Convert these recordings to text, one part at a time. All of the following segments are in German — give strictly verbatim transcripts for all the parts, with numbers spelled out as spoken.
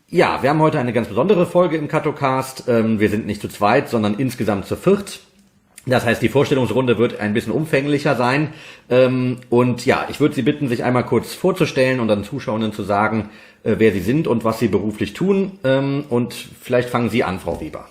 Ja, wir haben heute eine ganz besondere Folge im Kattocast. Ähm, wir sind nicht zu zweit, sondern insgesamt zu viert. Das heißt, die Vorstellungsrunde wird ein bisschen umfänglicher sein. Ähm, und ja, ich würde Sie bitten, sich einmal kurz vorzustellen und dann Zuschauenden zu sagen, äh, wer Sie sind und was Sie beruflich tun. Ähm, und vielleicht fangen Sie an, Frau Weber.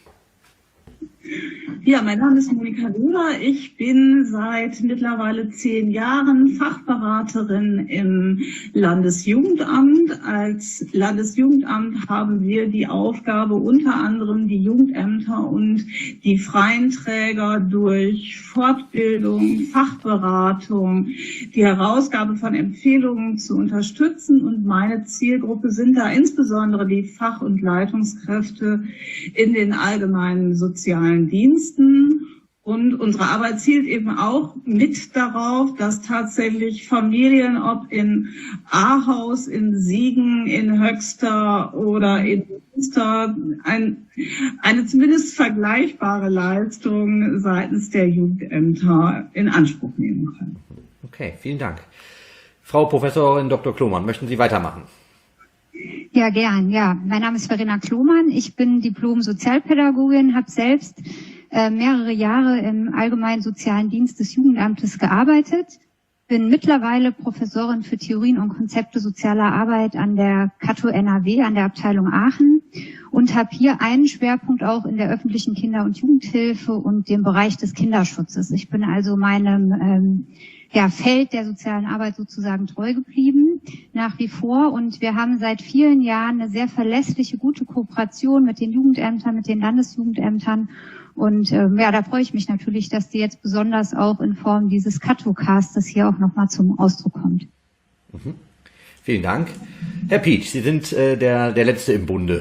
Ja, mein Name ist Monika Weber. Ich bin seit mittlerweile zehn Jahren Fachberaterin im Landesjugendamt. Als Landesjugendamt haben wir die Aufgabe, unter anderem die Jugendämter und die freien Träger durch Fortbildung, Fachberatung, die Herausgabe von Empfehlungen zu unterstützen. Und meine Zielgruppe sind da insbesondere die Fach- und Leitungskräfte in den allgemeinen sozialen Diensten. Und unsere Arbeit zielt eben auch mit darauf, dass tatsächlich Familien, ob in Ahaus, in Siegen, in Höxter oder in Münster, ein, eine zumindest vergleichbare Leistung seitens der Jugendämter in Anspruch nehmen können. Okay, vielen Dank. Frau Professorin Doktor Klomann, möchten Sie weitermachen? Ja, gern. Ja, mein Name ist Verena Klomann. Ich bin Diplom-Sozialpädagogin, habe selbst äh, mehrere Jahre im allgemeinen sozialen Dienst des Jugendamtes gearbeitet, bin mittlerweile Professorin für Theorien und Konzepte sozialer Arbeit an der Kato N R W, an der Abteilung Aachen und habe hier einen Schwerpunkt auch in der öffentlichen Kinder- und Jugendhilfe und dem Bereich des Kinderschutzes. Ich bin also meinem ähm, ja, Feld der sozialen Arbeit sozusagen treu geblieben, nach wie vor. Und wir haben seit vielen Jahren eine sehr verlässliche, gute Kooperation mit den Jugendämtern, mit den Landesjugendämtern. Und ähm, ja, da freue ich mich natürlich, dass die jetzt besonders auch in Form dieses Kattocastes hier auch nochmal zum Ausdruck kommt. Mhm. Vielen Dank. Herr Pietsch, Sie sind äh, der, der Letzte im Bunde.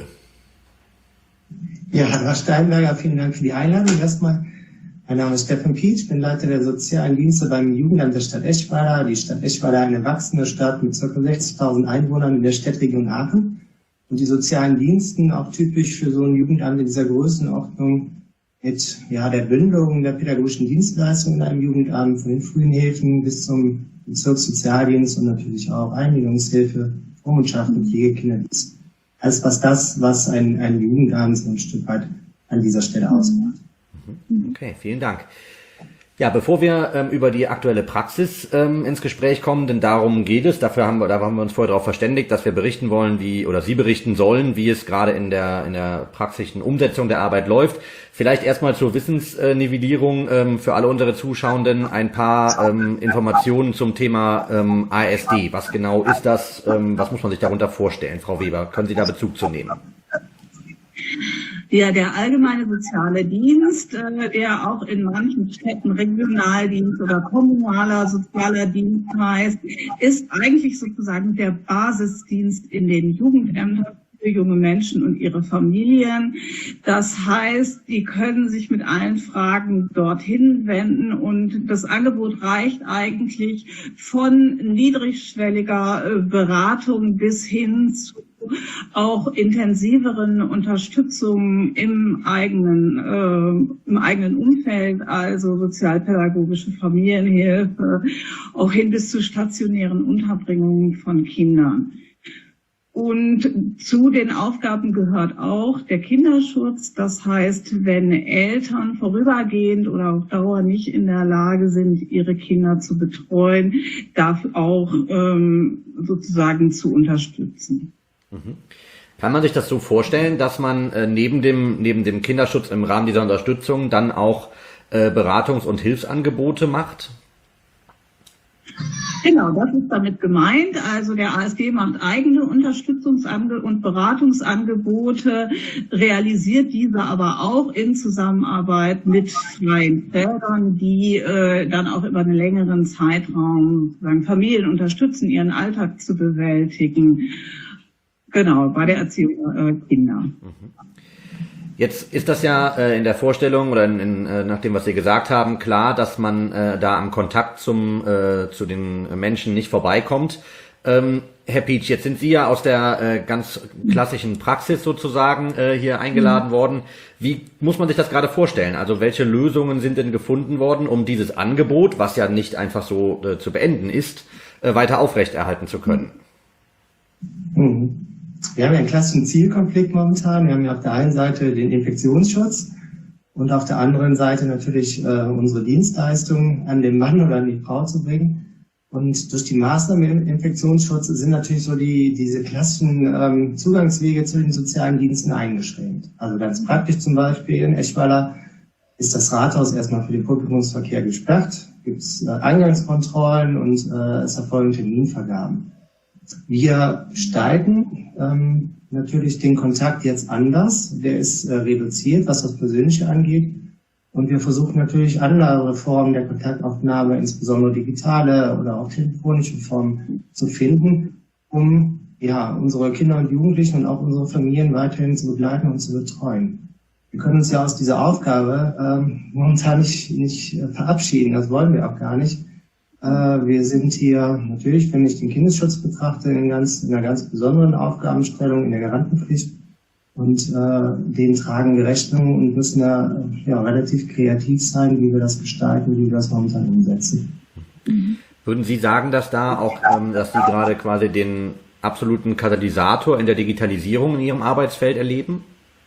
Ja, Herr Steinberger, vielen Dank für die Einladung. Erstmal, mein Name ist Stefan Pietsch, bin Leiter der sozialen Dienste beim Jugendamt der Stadt Eschweiler. Die Stadt Eschweiler ist eine wachsende Stadt mit ca. sechzigtausend Einwohnern in der Städtregion Aachen. Und die sozialen Diensten, auch typisch für so ein Jugendamt in dieser Größenordnung, mit ja, der Bündelung der pädagogischen Dienstleistungen in einem Jugendamt, von den frühen Hilfen bis zum Bezirkssozialdienst und natürlich auch Eingliederungshilfe, Vormundschaften, Pflegekinderdienst. Alles was das, was ein, ein Jugendamt so ein Stück weit an dieser Stelle ausmacht. Okay, vielen Dank. Ja, bevor wir ähm, über die aktuelle Praxis ähm, ins Gespräch kommen, denn darum geht es, dafür haben wir, da haben wir uns vorher darauf verständigt, dass wir berichten wollen, wie, oder Sie berichten sollen, wie es gerade in der, in der praktischen Umsetzung der Arbeit läuft. Vielleicht erstmal zur Wissensnivellierung ähm, für alle unsere Zuschauenden ein paar ähm, Informationen zum Thema ähm, A S D. Was genau ist das? Ähm, was muss man sich darunter vorstellen? Frau Weber, können Sie da Bezug zu nehmen? Ja, der allgemeine soziale Dienst, äh, der auch in manchen Städten Regionaldienst oder kommunaler sozialer Dienst heißt, ist eigentlich sozusagen der Basisdienst in den Jugendämtern für junge Menschen und ihre Familien. Das heißt, die können sich mit allen Fragen dorthin wenden und das Angebot reicht eigentlich von niedrigschwelliger äh, Beratung bis hin zu auch intensiveren Unterstützung im eigenen, äh, im eigenen Umfeld, also sozialpädagogische Familienhilfe, auch hin bis zu stationären Unterbringungen von Kindern. Und zu den Aufgaben gehört auch der Kinderschutz. Das heißt, wenn Eltern vorübergehend oder auf Dauer nicht in der Lage sind, ihre Kinder zu betreuen, dafür auch ähm, sozusagen zu unterstützen. Kann man sich das so vorstellen, dass man äh, neben dem neben dem Kinderschutz im Rahmen dieser Unterstützung dann auch äh, Beratungs- und Hilfsangebote macht? Genau, das ist damit gemeint. Also der A S D macht eigene Unterstützungs- und Beratungsangebote, realisiert diese aber auch in Zusammenarbeit mit freien Trägern, die äh, dann auch über einen längeren Zeitraum sagen, Familien unterstützen, ihren Alltag zu bewältigen. Genau, bei der Erziehung äh, Kinder. Jetzt ist das ja äh, in der Vorstellung oder in, in, äh, nach dem, was Sie gesagt haben, klar, dass man äh, da am Kontakt zum äh, zu den Menschen nicht vorbeikommt. Ähm, Herr Pietsch, jetzt sind Sie ja aus der äh, ganz klassischen Praxis sozusagen äh, hier eingeladen mhm. worden. Wie muss man sich das gerade vorstellen? Also welche Lösungen sind denn gefunden worden, um dieses Angebot, was ja nicht einfach so äh, zu beenden ist, äh, weiter aufrechterhalten zu können? Mhm. wir haben ja einen klassischen Zielkonflikt momentan. Wir haben ja auf der einen Seite den Infektionsschutz und auf der anderen Seite natürlich äh, unsere Dienstleistungen an den Mann oder an die Frau zu bringen. Und durch die Maßnahmen im Infektionsschutz sind natürlich so die diese klassischen ähm, Zugangswege zu den sozialen Diensten eingeschränkt. Also ganz praktisch zum Beispiel in Eschweiler ist das Rathaus erstmal für den Publikumsverkehr gesperrt, gibt es äh, Eingangskontrollen und äh, es erfolgen Terminvergaben. Wir gestalten ähm, natürlich den Kontakt jetzt anders, der ist äh, reduziert, was das Persönliche angeht. Und wir versuchen natürlich andere Formen der Kontaktaufnahme, insbesondere digitale oder auch telefonische Formen zu finden, um ja unsere Kinder und Jugendlichen und auch unsere Familien weiterhin zu begleiten und zu betreuen. Wir können uns ja aus dieser Aufgabe ähm, momentan nicht, nicht äh, verabschieden, das wollen wir auch gar nicht. Äh, wir sind hier natürlich, wenn ich den Kindesschutz betrachte, in, ganz, in einer ganz besonderen Aufgabenstellung, in der Garantenpflicht. Und äh, denen tragen wir Rechnung und müssen da ja, relativ kreativ sein, wie wir das gestalten, wie wir das momentan umsetzen. Würden Sie sagen, dass da auch, ähm, dass Sie gerade quasi den absoluten Katalysator in der Digitalisierung in Ihrem Arbeitsfeld erleben?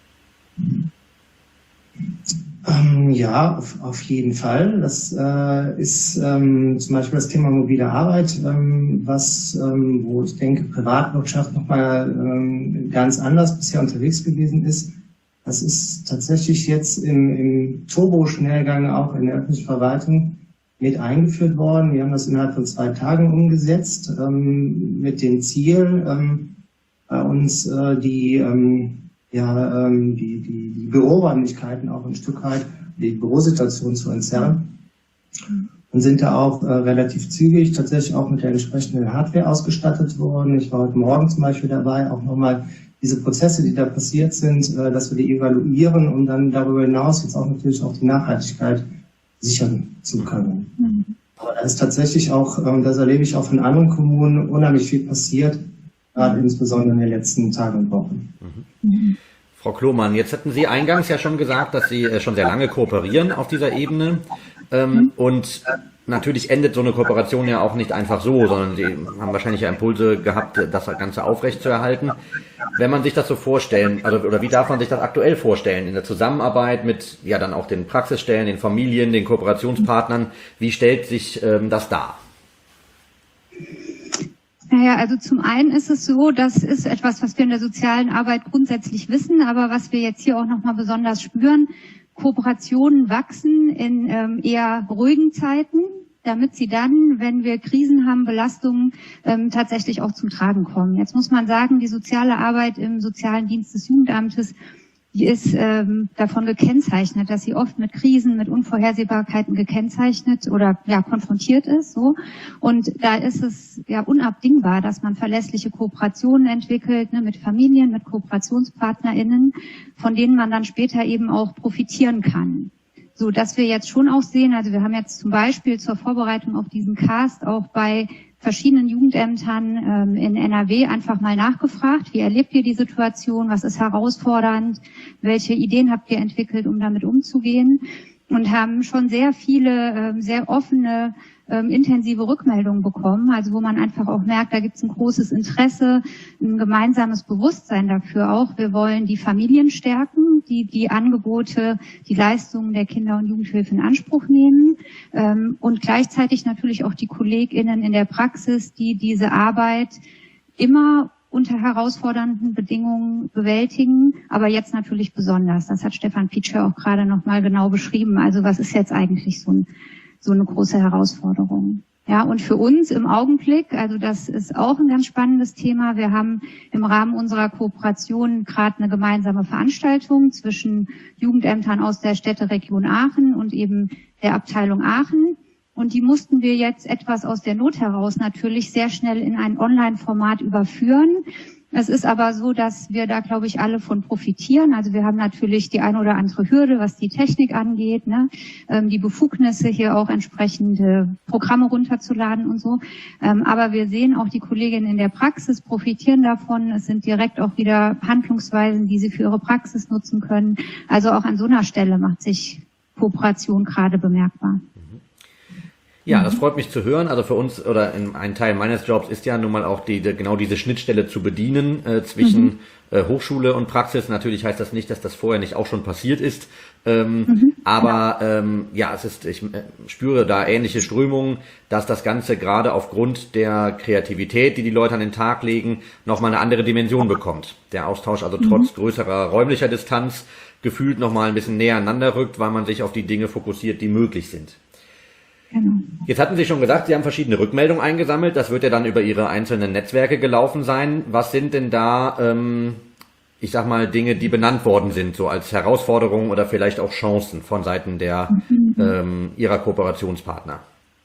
Ähm, ja, auf, auf jeden Fall. Das äh, ist ähm, zum Beispiel das Thema mobile Arbeit, ähm, was, ähm, wo ich denke, Privatwirtschaft nochmal ähm, ganz anders bisher unterwegs gewesen ist. Das ist tatsächlich jetzt im, im Turbo-Schnellgang auch in der öffentlichen Verwaltung mit eingeführt worden. Wir haben das innerhalb von zwei Tagen umgesetzt, ähm, mit dem Ziel, ähm, bei uns äh, die ähm, ja, ähm, die, die, die Büroräumlichkeiten auch ein Stück weit, die Bürosituation zu entzerren. Und sind da auch äh, relativ zügig tatsächlich auch mit der entsprechenden Hardware ausgestattet worden. Ich war heute Morgen zum Beispiel dabei, auch nochmal diese Prozesse, die da passiert sind, äh, dass wir die evaluieren, um dann darüber hinaus jetzt auch natürlich auch die Nachhaltigkeit sichern zu können. Mhm. Aber da ist tatsächlich auch, äh, das erlebe ich auch von anderen Kommunen, unheimlich viel passiert, gerade insbesondere in den letzten Tagen und Wochen. Mhm. Frau Klomann, jetzt hatten Sie eingangs ja schon gesagt, dass Sie schon sehr lange kooperieren auf dieser Ebene. Ähm, und natürlich endet so eine Kooperation ja auch nicht einfach so, sondern Sie haben wahrscheinlich ja Impulse gehabt, das Ganze aufrechtzuerhalten. Wenn man sich das so vorstellen, also oder wie darf man sich das aktuell vorstellen in der Zusammenarbeit mit ja dann auch den Praxisstellen, den Familien, den Kooperationspartnern, wie stellt sich ähm, das dar? Naja, also zum einen ist es so, das ist etwas, was wir in der sozialen Arbeit grundsätzlich wissen, aber was wir jetzt hier auch nochmal besonders spüren. Kooperationen wachsen in ähm, eher ruhigen Zeiten, damit sie dann, wenn wir Krisen haben, Belastungen, ähm, tatsächlich auch zum Tragen kommen. Jetzt muss man sagen, die soziale Arbeit im sozialen Dienst des Jugendamtes, die ist ähm, davon gekennzeichnet, dass sie oft mit Krisen, mit Unvorhersehbarkeiten gekennzeichnet oder ja konfrontiert ist. So. Und da ist es ja unabdingbar, dass man verlässliche Kooperationen entwickelt, ne, mit Familien, mit KooperationspartnerInnen, von denen man dann später eben auch profitieren kann. So, dass wir jetzt schon auch sehen, also wir haben jetzt zum Beispiel zur Vorbereitung auf diesen Cast auch bei verschiedenen Jugendämtern ähm, in N R W einfach mal nachgefragt, wie erlebt ihr die Situation, was ist herausfordernd, welche Ideen habt ihr entwickelt, um damit umzugehen, und haben schon sehr viele, ähm, sehr offene, ähm, intensive Rückmeldungen bekommen, also wo man einfach auch merkt, da gibt es ein großes Interesse, ein gemeinsames Bewusstsein dafür auch. Wir wollen die Familien stärken, die die Angebote, die Leistungen der Kinder- und Jugendhilfe in Anspruch nehmen, ähm, und gleichzeitig natürlich auch die KollegInnen in der Praxis, die diese Arbeit immer unter herausfordernden Bedingungen bewältigen, aber jetzt natürlich besonders. Das hat Stefan Pietscher auch gerade nochmal genau beschrieben. Also was ist jetzt eigentlich so, ein, so eine große Herausforderung? Ja, und für uns im Augenblick, also das ist auch ein ganz spannendes Thema. Wir haben im Rahmen unserer Kooperation gerade eine gemeinsame Veranstaltung zwischen Jugendämtern aus der Städteregion Aachen und eben der Abteilung Aachen. Und die mussten wir jetzt etwas aus der Not heraus natürlich sehr schnell in ein Online-Format überführen. Es ist aber so, dass wir da, glaube ich, alle von profitieren. Also wir haben natürlich die eine oder andere Hürde, was die Technik angeht, ne? ähm, die Befugnisse, hier auch entsprechende Programme runterzuladen und so. Ähm, aber wir sehen auch, die Kolleginnen in der Praxis profitieren davon. Es sind direkt auch wieder Handlungsweisen, die sie für ihre Praxis nutzen können. Also auch an so einer Stelle macht sich Kooperation gerade bemerkbar. Ja, das freut mich zu hören. Also für uns oder in, ein Teil meines Jobs ist ja nun mal auch die, die, genau diese Schnittstelle zu bedienen äh, zwischen mhm. äh, Hochschule und Praxis. Natürlich heißt das nicht, dass das vorher nicht auch schon passiert ist. Ähm, mhm. Aber ähm, ja, es ist, ich äh, spüre da ähnliche Strömungen, dass das Ganze gerade aufgrund der Kreativität, die die Leute an den Tag legen, nochmal eine andere Dimension bekommt. Der Austausch also mhm. trotz größerer räumlicher Distanz gefühlt nochmal ein bisschen näher aneinander rückt, weil man sich auf die Dinge fokussiert, die möglich sind. Genau. Jetzt hatten Sie schon gesagt, Sie haben verschiedene Rückmeldungen eingesammelt. Das wird ja dann über Ihre einzelnen Netzwerke gelaufen sein. Was sind denn da, ähm, ich sag mal, Dinge, die benannt worden sind, so als Herausforderungen oder vielleicht auch Chancen von Seiten der mhm. ähm, Ihrer Kooperationspartner?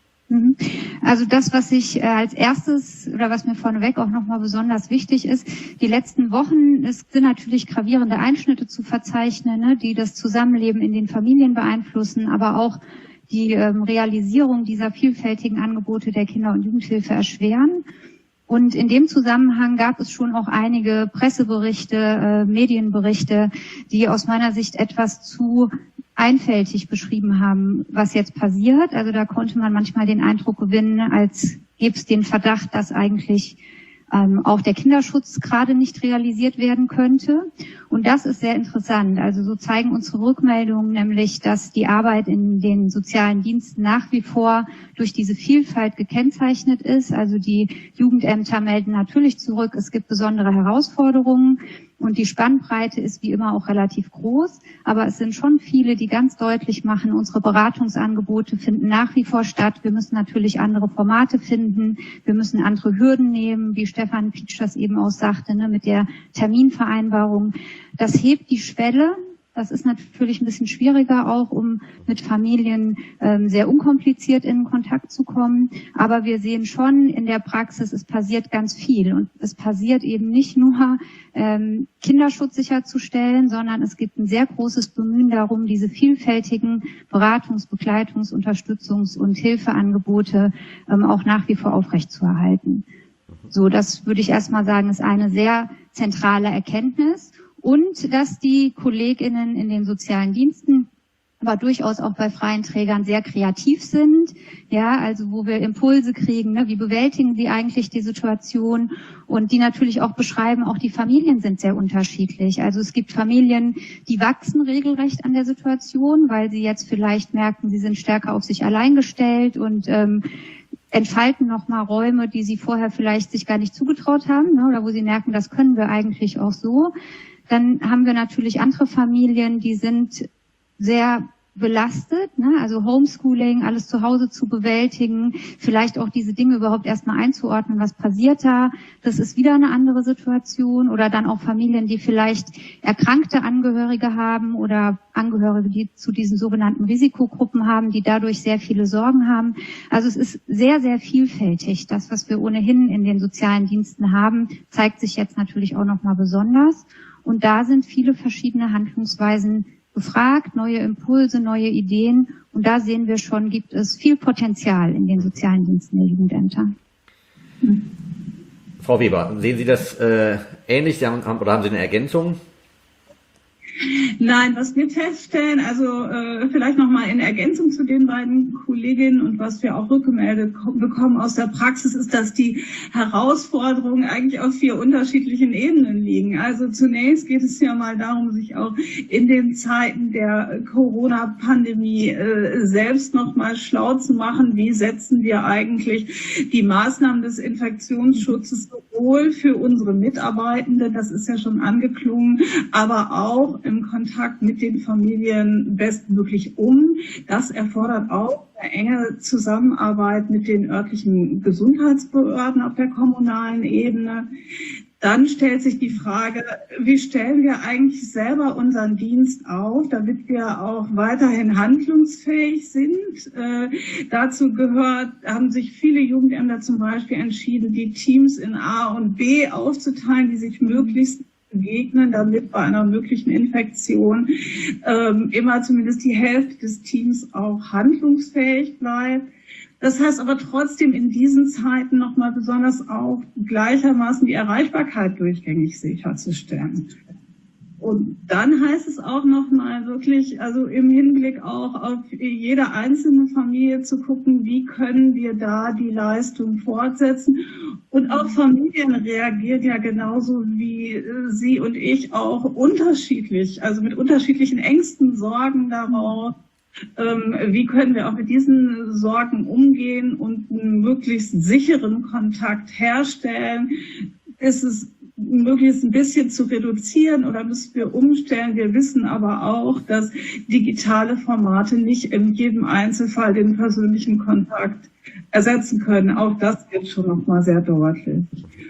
Also das, was ich äh, als erstes oder was mir vorneweg auch nochmal besonders wichtig ist, die letzten Wochen, es sind natürlich gravierende Einschnitte zu verzeichnen, ne, die das Zusammenleben in den Familien beeinflussen, aber auch die ähm, Realisierung dieser vielfältigen Angebote der Kinder- und Jugendhilfe erschweren. Und in dem Zusammenhang gab es schon auch einige Presseberichte, äh, Medienberichte, die aus meiner Sicht etwas zu einfältig beschrieben haben, was jetzt passiert. Also da konnte man manchmal den Eindruck gewinnen, als gäbe es den Verdacht, dass eigentlich ähm, auch der Kinderschutz gerade nicht realisiert werden könnte. Und das ist sehr interessant. Also so zeigen unsere Rückmeldungen nämlich, dass die Arbeit in den sozialen Diensten nach wie vor durch diese Vielfalt gekennzeichnet ist. Also die Jugendämter melden natürlich zurück, es gibt besondere Herausforderungen. Und die Spannbreite ist wie immer auch relativ groß, aber es sind schon viele, die ganz deutlich machen, unsere Beratungsangebote finden nach wie vor statt. Wir müssen natürlich andere Formate finden, wir müssen andere Hürden nehmen, wie Stefan Pietsch das eben auch sagte, ne, mit der Terminvereinbarung. Das hebt die Schwelle. Das ist natürlich ein bisschen schwieriger auch, um mit Familien ähm, sehr unkompliziert in Kontakt zu kommen. Aber wir sehen schon in der Praxis, es passiert ganz viel. Und es passiert eben nicht nur, ähm, Kinderschutz sicherzustellen, sondern es gibt ein sehr großes Bemühen darum, diese vielfältigen Beratungs-, Begleitungs-, Unterstützungs- und Hilfeangebote ähm, auch nach wie vor aufrechtzuerhalten. So, das würde ich erstmal sagen, ist eine sehr zentrale Erkenntnis. Und dass die KollegInnen in den sozialen Diensten aber durchaus auch bei freien Trägern sehr kreativ sind, ja, also wo wir Impulse kriegen, ne, wie bewältigen sie eigentlich die Situation und die natürlich auch beschreiben, auch die Familien sind sehr unterschiedlich. Also es gibt Familien, die wachsen regelrecht an der Situation, weil sie jetzt vielleicht merken, sie sind stärker auf sich allein gestellt und ähm, entfalten nochmal Räume, die sie vorher vielleicht sich gar nicht zugetraut haben, ne, oder wo sie merken, das können wir eigentlich auch so. Dann haben wir natürlich andere Familien, die sind sehr belastet, ne? Also Homeschooling, alles zu Hause zu bewältigen, vielleicht auch diese Dinge überhaupt erstmal einzuordnen, was passiert da, das ist wieder eine andere Situation. Oder dann auch Familien, die vielleicht erkrankte Angehörige haben oder Angehörige, die zu diesen sogenannten Risikogruppen haben, die dadurch sehr viele Sorgen haben. Also es ist sehr, sehr vielfältig. Das, was wir ohnehin in den sozialen Diensten haben, zeigt sich jetzt natürlich auch nochmal besonders. Und da sind viele verschiedene Handlungsweisen gefragt, neue Impulse, neue Ideen. Und da sehen wir schon, gibt es viel Potenzial in den sozialen Diensten der Jugendämter. Hm. Frau Weber, sehen Sie das äh, ähnlich? Sie haben, oder haben Sie eine Ergänzung? Nein, was wir feststellen, also äh, vielleicht nochmal in Ergänzung zu den beiden Kolleginnen und was wir auch rückgemeldet bekommen aus der Praxis, ist, dass die Herausforderungen eigentlich auf vier unterschiedlichen Ebenen liegen. Also zunächst geht es ja mal darum, sich auch in den Zeiten der Corona-Pandemie äh, selbst nochmal schlau zu machen, wie setzen wir eigentlich die Maßnahmen des Infektionsschutzes sowohl für unsere Mitarbeitenden, das ist ja schon angeklungen, aber auch im Kontakt mit den Familien bestmöglich um. Das erfordert auch eine enge Zusammenarbeit mit den örtlichen Gesundheitsbehörden auf der kommunalen Ebene. Dann stellt sich die Frage, wie stellen wir eigentlich selber unseren Dienst auf, damit wir auch weiterhin handlungsfähig sind. Äh, dazu gehört, haben sich viele Jugendämter zum Beispiel entschieden, die Teams in A und B aufzuteilen, die sich möglichst begegnen, damit bei einer möglichen Infektion ähm, immer zumindest die Hälfte des Teams auch handlungsfähig bleibt. Das heißt aber trotzdem in diesen Zeiten nochmal besonders auch gleichermaßen die Erreichbarkeit durchgängig sicherzustellen. Und dann heißt es auch nochmal wirklich, also im Hinblick auch auf jede einzelne Familie zu gucken, wie können wir da die Leistung fortsetzen. Und auch Familien reagieren ja genauso wie Sie und ich auch unterschiedlich, also mit unterschiedlichen Ängsten, Sorgen darauf. Ähm, wie können wir auch mit diesen Sorgen umgehen und einen möglichst sicheren Kontakt herstellen? Ist es möglichst ein bisschen zu reduzieren oder müssen wir umstellen? Wir wissen aber auch, dass digitale Formate nicht in jedem Einzelfall den persönlichen Kontakt ersetzen können. Auch das wird schon nochmal sehr deutlich.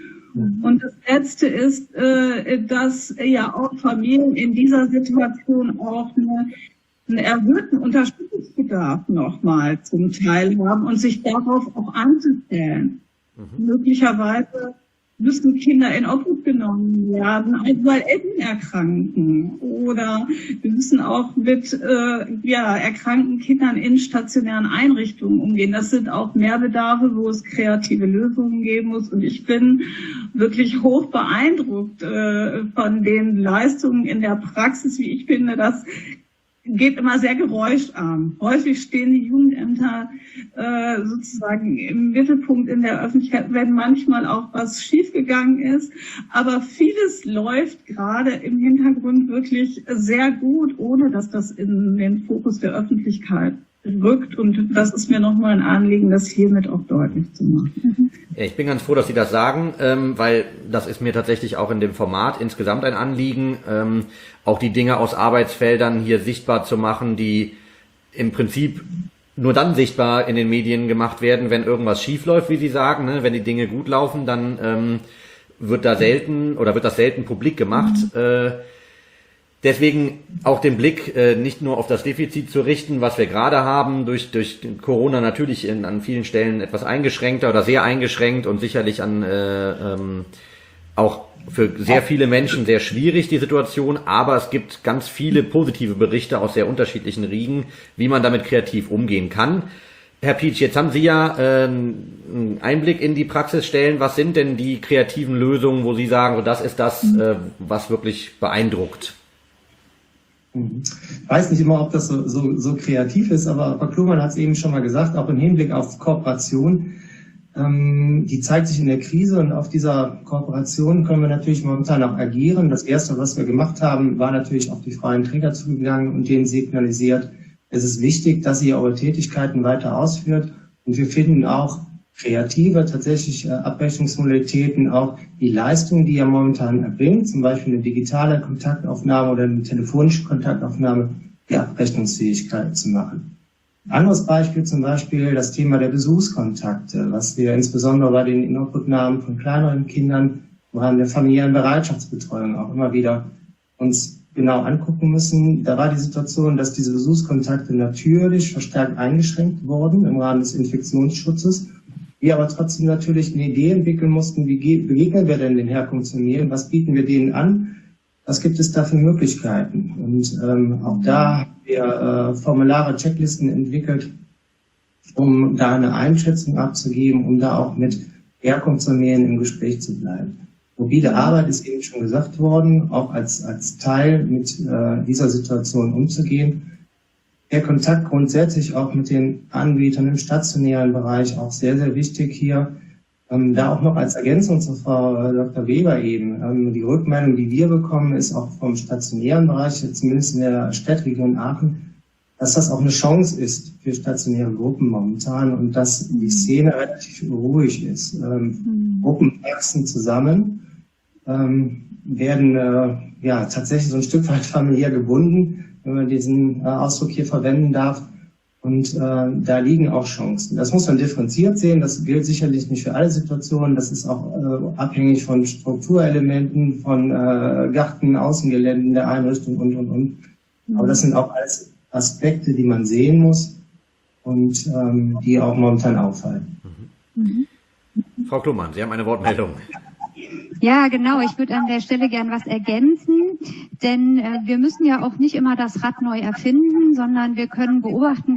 Und das Letzte ist, dass ja auch Familien in dieser Situation auch eine einen erhöhten Unterstützungsbedarf nochmal zum Teil haben und sich darauf auch anzustellen. Mhm. Möglicherweise müssen Kinder in Obhut genommen werden, weil Eltern erkranken. Oder wir müssen auch mit äh, ja, erkrankten Kindern in stationären Einrichtungen umgehen. Das sind auch Mehrbedarfe, wo es kreative Lösungen geben muss. Und ich bin wirklich hoch beeindruckt äh, von den Leistungen in der Praxis, wie ich finde, dass geht immer sehr geräuscharm. Häufig stehen die Jugendämter äh, sozusagen im Mittelpunkt in der Öffentlichkeit, wenn manchmal auch was schiefgegangen ist. Aber vieles läuft gerade im Hintergrund wirklich sehr gut, ohne dass das in den Fokus der Öffentlichkeit rückt. Und das ist mir nochmal ein Anliegen, das hiermit auch deutlich zu machen. Ja, ich bin ganz froh, dass Sie das sagen, ähm, weil das ist mir tatsächlich auch in dem Format insgesamt ein Anliegen, ähm, auch die Dinge aus Arbeitsfeldern hier sichtbar zu machen, die im Prinzip nur dann sichtbar in den Medien gemacht werden, wenn irgendwas schief läuft, wie Sie sagen, ne? Wenn die Dinge gut laufen, dann ähm, wird da selten oder wird das selten publik gemacht. Mhm. Äh, Deswegen auch den Blick äh, nicht nur auf das Defizit zu richten, was wir gerade haben, durch durch Corona natürlich in, an vielen Stellen etwas eingeschränkter oder sehr eingeschränkt und sicherlich an äh, ähm, auch für sehr viele Menschen sehr schwierig die Situation, aber es gibt ganz viele positive Berichte aus sehr unterschiedlichen Riegen, wie man damit kreativ umgehen kann. Herr Pietsch, jetzt haben Sie ja äh, einen Einblick in die Praxisstellen. Was sind denn die kreativen Lösungen, wo Sie sagen, so das ist das, äh, was wirklich beeindruckt? Ich weiß nicht immer, ob das so, so, so kreativ ist, aber Frau Klomann hat es eben schon mal gesagt, auch im Hinblick auf Kooperation, ähm, die zeigt sich in der Krise und auf dieser Kooperation können wir natürlich momentan auch agieren. Das Erste, was wir gemacht haben, war natürlich auf die freien Träger zugegangen und denen signalisiert, es ist wichtig, dass ihr eure Tätigkeiten weiter ausführt und wir finden auch kreative, tatsächlich äh, Abrechnungsmodalitäten, auch die Leistung, die ihr momentan erbringt, zum Beispiel eine digitale Kontaktaufnahme oder eine telefonische Kontaktaufnahme, die Abrechnungsfähigkeit zu machen. Ein anderes Beispiel zum Beispiel das Thema der Besuchskontakte, was wir insbesondere bei den Inobhutnahmen von kleineren Kindern im Rahmen der familiären Bereitschaftsbetreuung auch immer wieder uns genau angucken müssen. Da war die Situation, dass diese Besuchskontakte natürlich verstärkt eingeschränkt wurden im Rahmen des Infektionsschutzes. Wir aber trotzdem natürlich eine Idee entwickeln mussten, wie begegnen wir denn den Herkunftsfamilien, was bieten wir denen an, was gibt es da für Möglichkeiten. Und ähm, auch da haben wir äh, Formulare, Checklisten entwickelt, um da eine Einschätzung abzugeben, um da auch mit Herkunftsfamilien im Gespräch zu bleiben. Mobile Arbeit ist eben schon gesagt worden, auch als, als Teil mit äh, dieser Situation umzugehen. Der Kontakt grundsätzlich auch mit den Anbietern im stationären Bereich auch sehr, sehr wichtig hier. Ähm, da auch noch als Ergänzung zu Frau Doktor Weber eben. Ähm, die Rückmeldung, die wir bekommen, ist auch vom stationären Bereich, zumindest in der Stadtregion Aachen, dass das auch eine Chance ist für stationäre Gruppen momentan und dass die Szene relativ ruhig ist. Ähm, mhm. Gruppen wachsen zusammen, ähm, werden äh, ja tatsächlich so ein Stück weit familiär gebunden, wenn man diesen äh, Ausdruck hier verwenden darf. Und äh, da liegen auch Chancen. Das muss man differenziert sehen. Das gilt sicherlich nicht für alle Situationen. Das ist auch äh, abhängig von Strukturelementen, von äh, Garten, Außengeländen der Einrichtung und, und, und. Aber das sind auch alles Aspekte, die man sehen muss und ähm, die auch momentan auffallen. Mhm. Frau Klomann, Sie haben eine Wortmeldung. Ja, genau. Ich würde an der Stelle gern was ergänzen, denn äh, wir müssen ja auch nicht immer das Rad neu erfinden, sondern wir können beobachten, ganz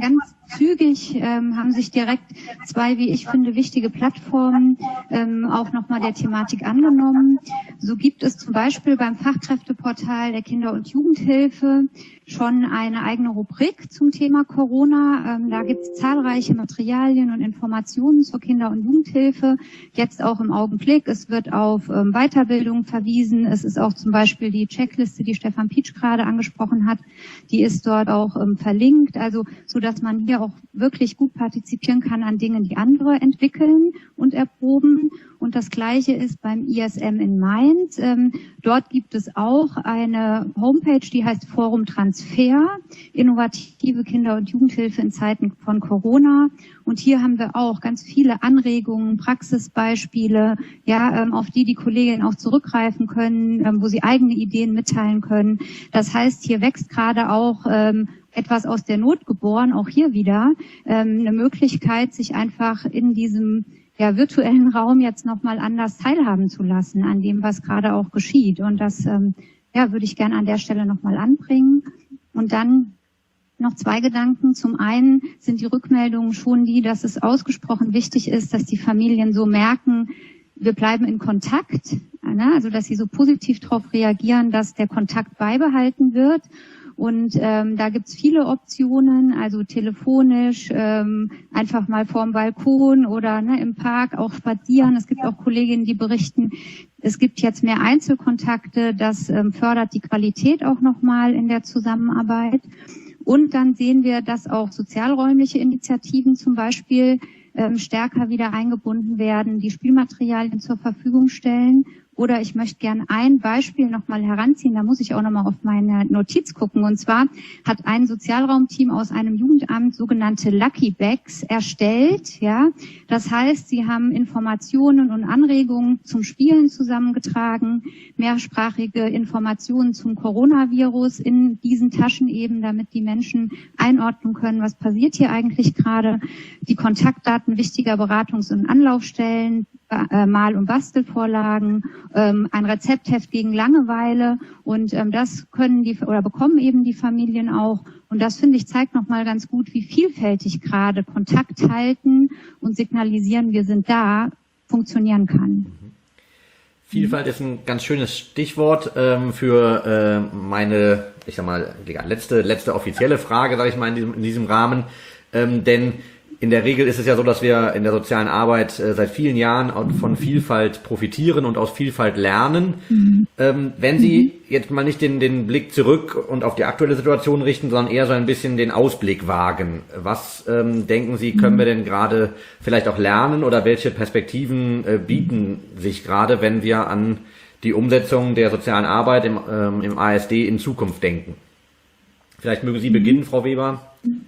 zügig, ähm, haben sich direkt zwei, wie ich finde, wichtige Plattformen ähm, auch nochmal der Thematik angenommen. So gibt es zum Beispiel beim Fachkräfteportal der Kinder- und Jugendhilfe schon eine eigene Rubrik zum Thema Corona. Ähm, da gibt es zahlreiche Materialien und Informationen zur Kinder- und Jugendhilfe, jetzt auch im Augenblick. Es wird auf ähm, Weiterbildung verwiesen. Es ist auch zum Beispiel die Checkliste, die Stefan Pietsch gerade angesprochen hat, die ist dort auch ähm, verlinkt, also so dass man hier auch wirklich gut partizipieren kann an Dingen, die andere entwickeln und erproben. Und das Gleiche ist beim I S M in Mainz. Ähm, dort gibt es auch eine Homepage, die heißt Forum Transfer, innovative Kinder- und Jugendhilfe in Zeiten von Corona. Und hier haben wir auch ganz viele Anregungen, Praxisbeispiele, ja, ähm, auf die die Kolleginnen auch zurückgreifen können, ähm, wo sie eigene Ideen mitteilen können. Das heißt, hier wächst gerade auch ähm, etwas aus der Not geboren, auch hier wieder ähm, eine Möglichkeit, sich einfach in diesem ja, virtuellen Raum jetzt nochmal anders teilhaben zu lassen an dem, was gerade auch geschieht. Und das ähm, ja, würde ich gerne an der Stelle nochmal anbringen. Und dann noch zwei Gedanken. Zum einen sind die Rückmeldungen schon die, dass es ausgesprochen wichtig ist, dass die Familien so merken, wir bleiben in Kontakt, also dass sie so positiv darauf reagieren, dass der Kontakt beibehalten wird. Und ähm, da gibt's viele Optionen, also telefonisch, ähm, einfach mal vorm Balkon oder ne, im Park auch spazieren. Es gibt auch Kolleginnen, die berichten, es gibt jetzt mehr Einzelkontakte. Das ähm, fördert die Qualität auch nochmal in der Zusammenarbeit. Und dann sehen wir, dass auch sozialräumliche Initiativen zum Beispiel ähm, stärker wieder eingebunden werden, die Spielmaterialien zur Verfügung stellen. Oder ich möchte gerne ein Beispiel nochmal heranziehen, da muss ich auch nochmal auf meine Notiz gucken. Und zwar hat ein Sozialraumteam aus einem Jugendamt sogenannte Lucky Bags erstellt. Ja, das heißt, sie haben Informationen und Anregungen zum Spielen zusammengetragen, mehrsprachige Informationen zum Coronavirus in diesen Taschen eben, damit die Menschen einordnen können, was passiert hier eigentlich gerade. Die Kontaktdaten wichtiger Beratungs- und Anlaufstellen, Mal- und Bastelvorlagen, ähm, ein Rezeptheft gegen Langeweile und ähm, das können die oder bekommen eben die Familien auch. Und das, finde ich, zeigt nochmal ganz gut, wie vielfältig gerade Kontakt halten und signalisieren, wir sind da, funktionieren kann. Vielfalt ist ein ganz schönes Stichwort ähm, für äh, meine, ich sag mal, letzte letzte offizielle Frage, sage ich mal, in diesem, in diesem Rahmen, ähm, denn in der Regel ist es ja so, dass wir in der sozialen Arbeit äh, seit vielen Jahren von Vielfalt profitieren und aus Vielfalt lernen. Mhm. Ähm, wenn Sie jetzt mal nicht den, den Blick zurück und auf die aktuelle Situation richten, sondern eher so ein bisschen den Ausblick wagen. Was ähm, denken Sie, können wir denn gerade vielleicht auch lernen oder welche Perspektiven äh, bieten sich gerade, wenn wir an die Umsetzung der sozialen Arbeit im, ähm, im A S D in Zukunft denken? Vielleicht mögen Sie beginnen, Frau Weber.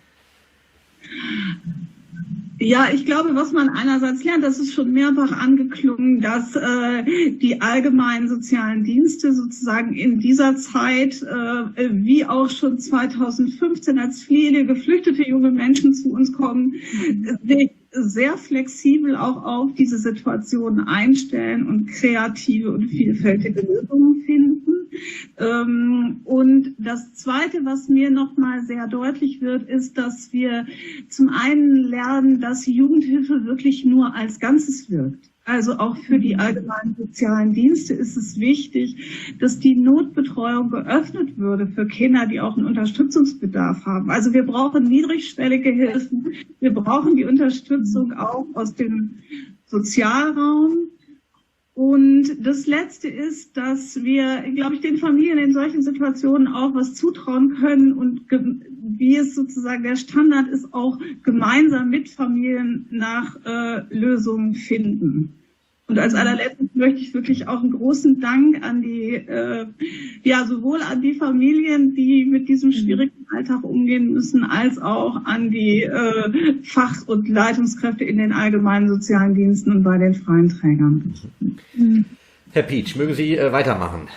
Ja, ich glaube, was man einerseits lernt, das ist schon mehrfach angeklungen, dass äh, die allgemeinen sozialen Dienste sozusagen in dieser Zeit, äh, wie auch schon zweitausendfünfzehn, als viele geflüchtete junge Menschen zu uns kommen, sich sehr flexibel auch auf diese Situation einstellen und kreative und vielfältige Lösungen finden. Ähm, und das Zweite, was mir nochmal sehr deutlich wird, ist, dass wir zum einen lernen, dass Jugendhilfe wirklich nur als Ganzes wirkt. Also auch für die allgemeinen sozialen Dienste ist es wichtig, dass die Notbetreuung geöffnet würde für Kinder, die auch einen Unterstützungsbedarf haben. Also wir brauchen niedrigschwellige Hilfen, wir brauchen die Unterstützung auch aus dem Sozialraum. Und das Letzte ist, dass wir, glaube ich, den Familien in solchen Situationen auch was zutrauen können und wie es sozusagen der Standard ist, auch gemeinsam mit Familien nach äh, Lösungen finden. Und als allerletztes möchte ich wirklich auch einen großen Dank an die, äh, ja, sowohl an die Familien, die mit diesem schwierigen Alltag umgehen müssen, als auch an die äh, Fach- und Leitungskräfte in den allgemeinen sozialen Diensten und bei den freien Trägern. Herr Pietsch, mögen Sie äh, weitermachen?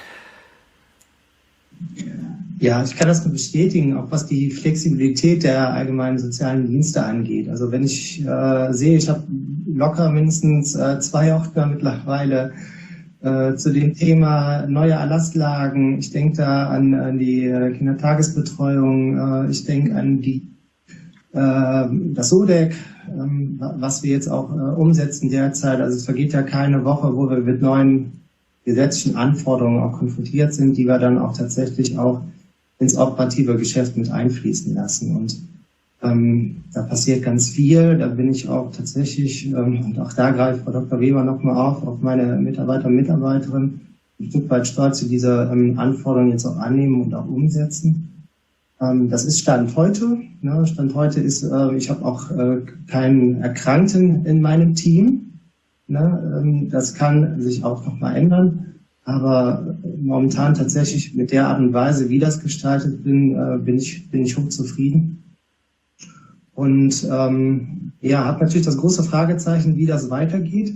Ja, ich kann das nur bestätigen, auch was die Flexibilität der allgemeinen sozialen Dienste angeht. Also wenn ich äh, sehe, ich habe locker mindestens äh, zwei Ordner mittlerweile äh, zu dem Thema neue Erlasslagen. Ich denke da an, an die äh, Kindertagesbetreuung, äh, ich denke an die Das S O D E C, was wir jetzt auch umsetzen derzeit, also es vergeht ja keine Woche, wo wir mit neuen gesetzlichen Anforderungen auch konfrontiert sind, die wir dann auch tatsächlich auch ins operative Geschäft mit einfließen lassen. Und ähm, da passiert ganz viel. Da bin ich auch tatsächlich, ähm, und auch da greift Frau Doktor Weber nochmal auf, auf meine Mitarbeiter und Mitarbeiterinnen, ein Stück weit stolz, die diese ähm, Anforderungen jetzt auch annehmen und auch umsetzen. Ähm, das ist Stand heute. Ne? Stand heute ist, äh, ich habe auch äh, keinen Erkrankten in meinem Team. Ne? Ähm, das kann sich auch nochmal ändern. Aber momentan tatsächlich mit der Art und Weise, wie das gestaltet bin, äh, bin ich bin ich hochzufrieden. Und ähm, ja, hat natürlich das große Fragezeichen, wie das weitergeht.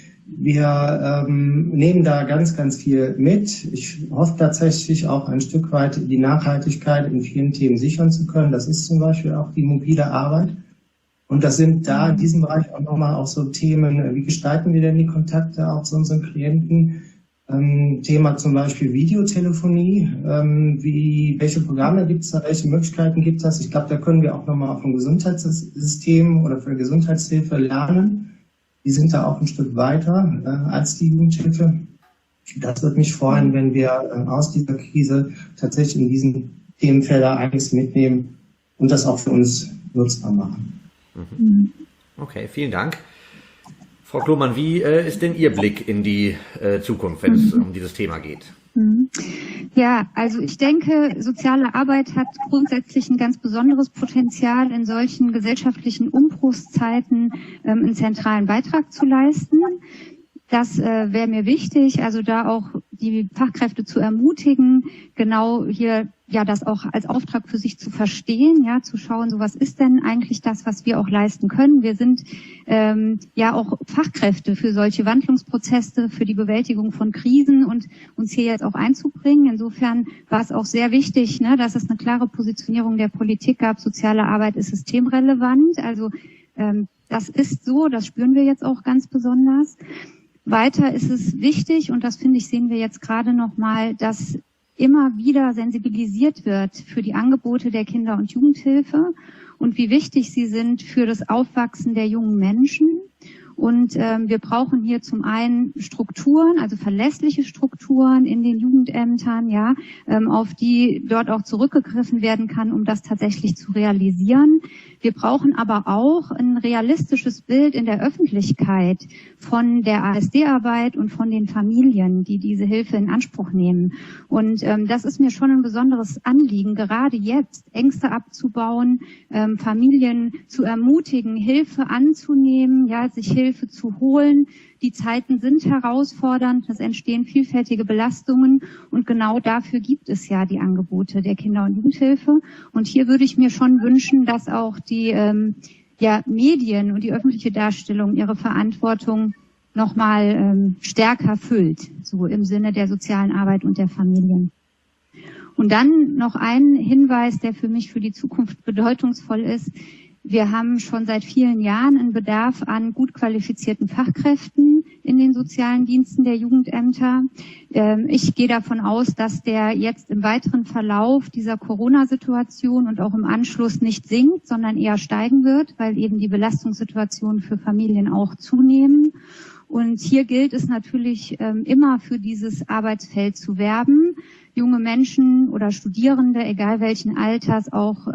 Wir ähm, nehmen da ganz, ganz viel mit. Ich hoffe tatsächlich auch ein Stück weit die Nachhaltigkeit in vielen Themen sichern zu können. Das ist zum Beispiel auch die mobile Arbeit. Und das sind da in diesem Bereich auch nochmal auch so Themen, wie gestalten wir denn die Kontakte auch zu unseren Klienten? Ähm, Thema zum Beispiel Videotelefonie. Ähm, wie, welche Programme gibt es da, welche Möglichkeiten gibt es das? Ich glaube, da können wir auch nochmal vom Gesundheitssystem oder für Gesundheitshilfe lernen. Die sind da auch ein Stück weiter äh, als die Jugendhilfe. Das würde mich freuen, wenn wir äh, aus dieser Krise tatsächlich in diesen Themenfelder einiges mitnehmen und das auch für uns nutzbar machen. Mhm. Okay, vielen Dank. Frau Klomann, wie äh, ist denn Ihr Blick in die äh, Zukunft, wenn es um dieses Thema geht? Ja, also ich denke, soziale Arbeit hat grundsätzlich ein ganz besonderes Potenzial, in solchen gesellschaftlichen Umbruchszeiten ähm, einen zentralen Beitrag zu leisten. Das äh, wäre mir wichtig, also da auch die Fachkräfte zu ermutigen, genau hier ja das auch als Auftrag für sich zu verstehen, ja, zu schauen, so was ist denn eigentlich das, was wir auch leisten können. Wir sind ähm, ja auch Fachkräfte für solche Wandlungsprozesse, für die Bewältigung von Krisen und uns hier jetzt auch einzubringen. Insofern war es auch sehr wichtig, ne, dass es eine klare Positionierung der Politik gab. Soziale Arbeit ist systemrelevant. Also ähm, das ist so, das spüren wir jetzt auch ganz besonders. Weiter ist es wichtig, und das finde ich, sehen wir jetzt gerade nochmal, dass immer wieder sensibilisiert wird für die Angebote der Kinder- und Jugendhilfe und wie wichtig sie sind für das Aufwachsen der jungen Menschen. Und ähm, wir brauchen hier zum einen Strukturen, also verlässliche Strukturen in den Jugendämtern, ja, ähm, auf die dort auch zurückgegriffen werden kann, um das tatsächlich zu realisieren. Wir brauchen aber auch ein realistisches Bild in der Öffentlichkeit von der A S D-Arbeit und von den Familien, die diese Hilfe in Anspruch nehmen. Und ähm, das ist mir schon ein besonderes Anliegen, gerade jetzt Ängste abzubauen, ähm, Familien zu ermutigen, Hilfe anzunehmen, ja, sich Hilfe zu holen. Die Zeiten sind herausfordernd, es entstehen vielfältige Belastungen und genau dafür gibt es ja die Angebote der Kinder- und Jugendhilfe. Und hier würde ich mir schon wünschen, dass auch die ähm, ja, Medien und die öffentliche Darstellung ihre Verantwortung nochmal ähm, stärker füllt, so im Sinne der sozialen Arbeit und der Familien. Und dann noch ein Hinweis, der für mich für die Zukunft bedeutungsvoll ist. Wir haben schon seit vielen Jahren einen Bedarf an gut qualifizierten Fachkräften in den sozialen Diensten der Jugendämter. Ich gehe davon aus, dass der jetzt im weiteren Verlauf dieser Corona-Situation und auch im Anschluss nicht sinkt, sondern eher steigen wird, weil eben die Belastungssituationen für Familien auch zunehmen. Und hier gilt es natürlich immer für dieses Arbeitsfeld zu werben, junge Menschen oder Studierende, egal welchen Alters, auch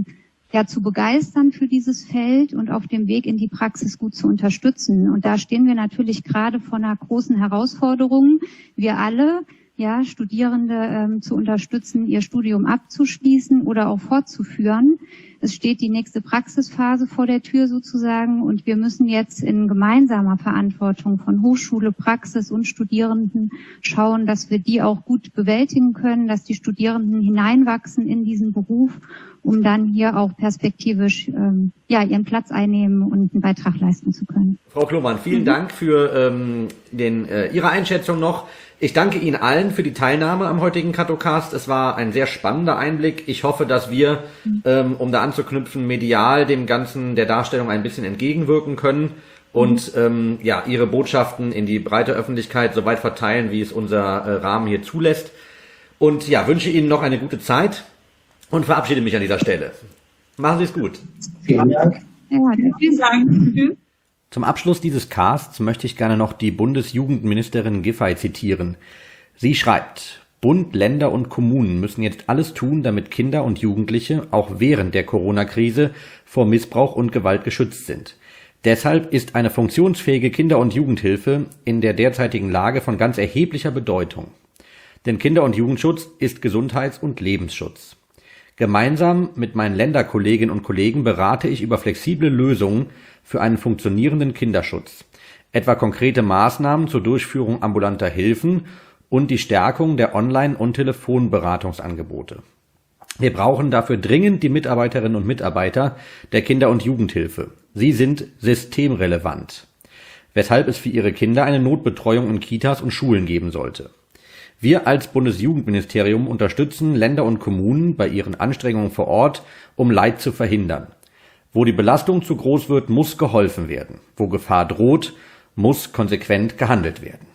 ja, zu begeistern für dieses Feld und auf dem Weg in die Praxis gut zu unterstützen. Und da stehen wir natürlich gerade vor einer großen Herausforderung. Wir alle, ja, Studierende ähm, zu unterstützen, ihr Studium abzuschließen oder auch fortzuführen. Es steht die nächste Praxisphase vor der Tür sozusagen und wir müssen jetzt in gemeinsamer Verantwortung von Hochschule, Praxis und Studierenden schauen, dass wir die auch gut bewältigen können, dass die Studierenden hineinwachsen in diesen Beruf, um dann hier auch perspektivisch ähm, ja, ihren Platz einnehmen und einen Beitrag leisten zu können. Frau Klomann, vielen mhm. Dank für ähm, den, äh, Ihre Einschätzung noch. Ich danke Ihnen allen für die Teilnahme am heutigen Katocast. Es war ein sehr spannender Einblick. Ich hoffe, dass wir, mhm. ähm, um da anzuknüpfen, medial dem Ganzen der Darstellung ein bisschen entgegenwirken können und mhm. ähm, ja, Ihre Botschaften in die breite Öffentlichkeit so weit verteilen, wie es unser äh, Rahmen hier zulässt. Und ja, wünsche Ihnen noch eine gute Zeit und verabschiede mich an dieser Stelle. Machen Sie es gut. Vielen Dank. Ja, Vielen Dank. Tschüss. Zum Abschluss dieses Casts möchte ich gerne noch die Bundesjugendministerin Giffey zitieren. Sie schreibt: Bund, Länder und Kommunen müssen jetzt alles tun, damit Kinder und Jugendliche auch während der Corona-Krise vor Missbrauch und Gewalt geschützt sind. Deshalb ist eine funktionsfähige Kinder- und Jugendhilfe in der derzeitigen Lage von ganz erheblicher Bedeutung. Denn Kinder- und Jugendschutz ist Gesundheits- und Lebensschutz. Gemeinsam mit meinen Länderkolleginnen und Kollegen berate ich über flexible Lösungen für einen funktionierenden Kinderschutz, etwa konkrete Maßnahmen zur Durchführung ambulanter Hilfen und die Stärkung der Online- und Telefonberatungsangebote. Wir brauchen dafür dringend die Mitarbeiterinnen und Mitarbeiter der Kinder- und Jugendhilfe. Sie sind systemrelevant, weshalb es für ihre Kinder eine Notbetreuung in Kitas und Schulen geben sollte. Wir als Bundesjugendministerium unterstützen Länder und Kommunen bei ihren Anstrengungen vor Ort, um Leid zu verhindern. Wo die Belastung zu groß wird, muss geholfen werden. Wo Gefahr droht, muss konsequent gehandelt werden.